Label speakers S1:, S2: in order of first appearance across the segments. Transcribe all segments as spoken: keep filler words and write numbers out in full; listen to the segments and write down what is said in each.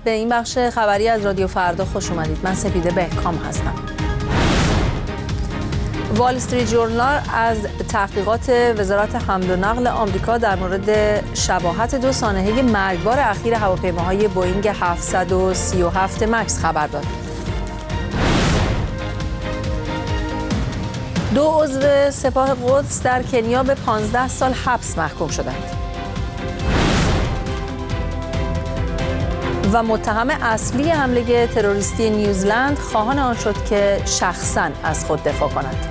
S1: به این بخش خبری از رادیو فردا خوش اومدید. من سپیده بهکام هستم. وال استریت ژورنال از تحقیقات وزارت حمل و نقل آمریکا در مورد شباهت دو سانحه مرگبار اخیر هواپیماهای بوئینگ هفتصد و سی و هفت مکس خبر داد. دو عضو سپاه قدس در کنیا به پانزده سال حبس محکوم شدند. و متهم اصلی حمله تروریستی نیوزلند خواهان آن شد که شخصاً از خود دفاع کند.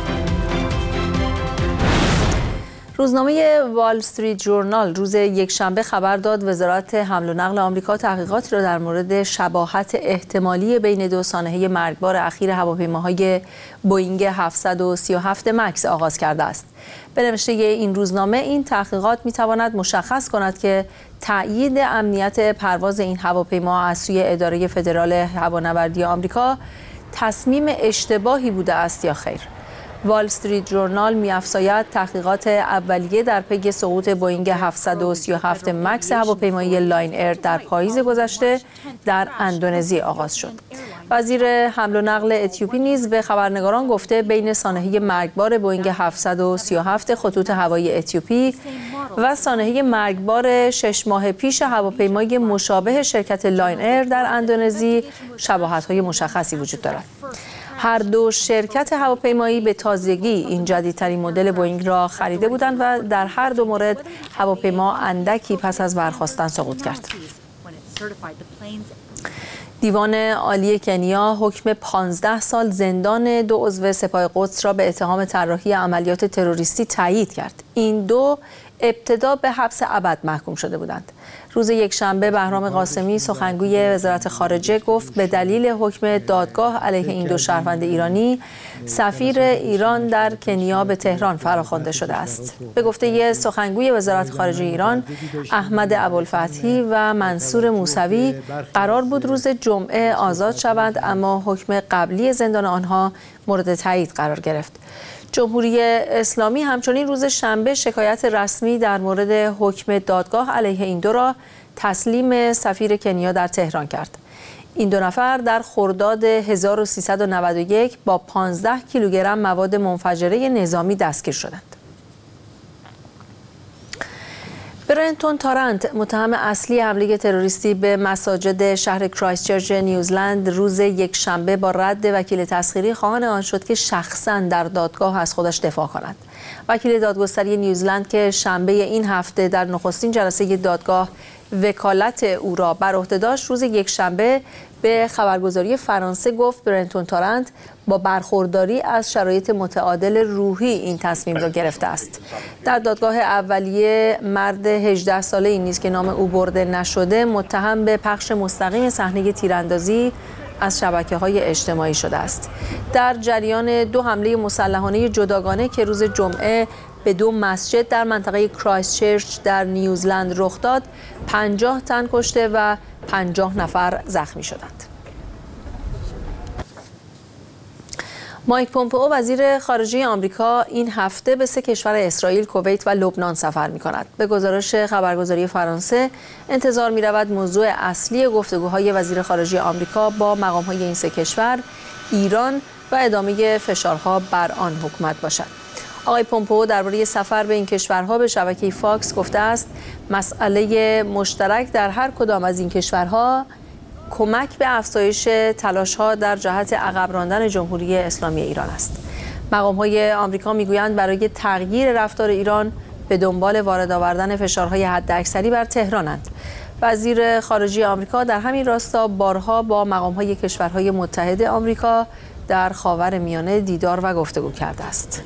S1: روزنامه وال استریت ژورنال روز یکشنبه خبر داد وزارت حمل و نقل آمریکا تحقیقاتی را در مورد شباهت احتمالی بین دو سانحه مرگبار اخیر هواپیماهای بوئینگ هفتصد و سی و هفت مکس آغاز کرده است. به نوشته این روزنامه این تحقیقات می‌تواند مشخص کند که تأیید امنیت پرواز این هواپیما از سوی اداره فدرال هوانوردی آمریکا تصمیم اشتباهی بوده است یا خیر. وال استریت ژورنال می‌افزاید تحقیقات اولیه در پی سقوط بوئینگ هفتصد و سی و هفت مکس هواپیمای لاین ایر در پاییز گذشته در اندونزی آغاز شد. وزیر حمل و نقل اتیوپی نیز به خبرنگاران گفته بین سانحه مرگبار بوئینگ هفتصد و سی و هفت خطوط هوایی اتیوپی و سانحه مرگبار شش ماه پیش هواپیمای مشابه شرکت لاین ایر در اندونزی شباهت‌های مشخصی وجود دارد. هر دو شرکت هواپیمایی به تازگی این جدیدترین مدل بوئینگ را خریده بودند و در هر دو مورد هواپیما اندکی پس از برخاستن سقوط کرد. دیوان عالی کنیا حکم پانزده سال زندان دو عضو سپاه قدس را به اتهام طراحی عملیات تروریستی تایید کرد. این دو ابتدا به حبس ابد محکوم شده بودند. روز یکشنبه بهرام قاسمی سخنگوی وزارت خارجه گفت به دلیل حکم دادگاه علیه این دو شهروند ایرانی سفیر ایران در کنیا به تهران فراخوانده شده است. به گفته سخنگوی وزارت خارجه ایران احمد ابوالفتحی و منصور موسوی قرار بود روز جمعه آزاد شوند، اما حکم قبلی زندان آنها مورد تایید قرار گرفت. جمهوری اسلامی همچنین روز شنبه شکایت رسمی در مورد حکم دادگاه علیه این دو را تسلیم سفیر کنیا در تهران کرد. این دو نفر در خرداد هزار و سیصد و نود و یک با پانزده کیلوگرم مواد منفجره نظامی دستگیر شدند. برنتون تارنت متهم اصلی حمله تروریستی به مساجد شهر کرایستچرچ نیوزلند روز یکشنبه با رد وکیل تسخیری خواهان آن شد که شخصاً در دادگاه از خودش دفاع کند. وکیل دادگستری نیوزلند که شنبه این هفته در نخستین جلسه دادگاه وکالت او را بر عهده داشت روز یکشنبه به خبرگزاری فرانسه گفت برنتون تارنت با برخورداری از شرایط متعادل روحی این تصمیم را گرفته است. در دادگاه اولیه مرد هجده ساله این نیز که نام او برده نشده متهم به پخش مستقیم صحنه تیراندازی از شبکه‌های اجتماعی شده است. در جریان دو حمله مسلحانه جداگانه که روز جمعه به دو مسجد در منطقه کرایستچرچ در نیوزلند رخ داد، پنجاه تن کشته و پنجاه نفر زخمی شدند. مایک پومپئو وزیر خارجه آمریکا این هفته به سه کشور اسرائیل، کویت و لبنان سفر می‌کند. به گزارش خبرگزاری فرانسه انتظار می‌رود موضوع اصلی گفتگوهای وزیر خارجه آمریکا با مقام‌های این سه کشور ایران و ادامه فشارها بر آن حکومت باشد. آقای پومپئو درباره سفر به این کشورها به شبکه فاکس گفته است مسئله مشترک در هر کدام از این کشورها کمک به افزایش تلاش‌ها در جهت عقب راندن جمهوری اسلامی ایران است. مقام‌های آمریکا می‌گویند برای تغییر رفتار ایران به دنبال وارد آوردن فشارهای حداکثری بر تهرانند. وزیر خارجه آمریکا در همین راستا بارها با مقام‌های کشورهای متحد آمریکا در خاورمیانه دیدار و گفتگو کرده است.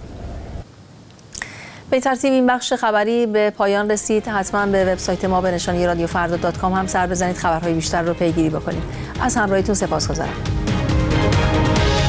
S1: به ترتیب این بخش خبری به پایان رسید. حتما به وبسایت ما به نشانی رادیو فردا دات کام هم سر بزنید، خبرهای بیشتر رو پیگیری بکنید. از همراهیتون سپاسگزارم.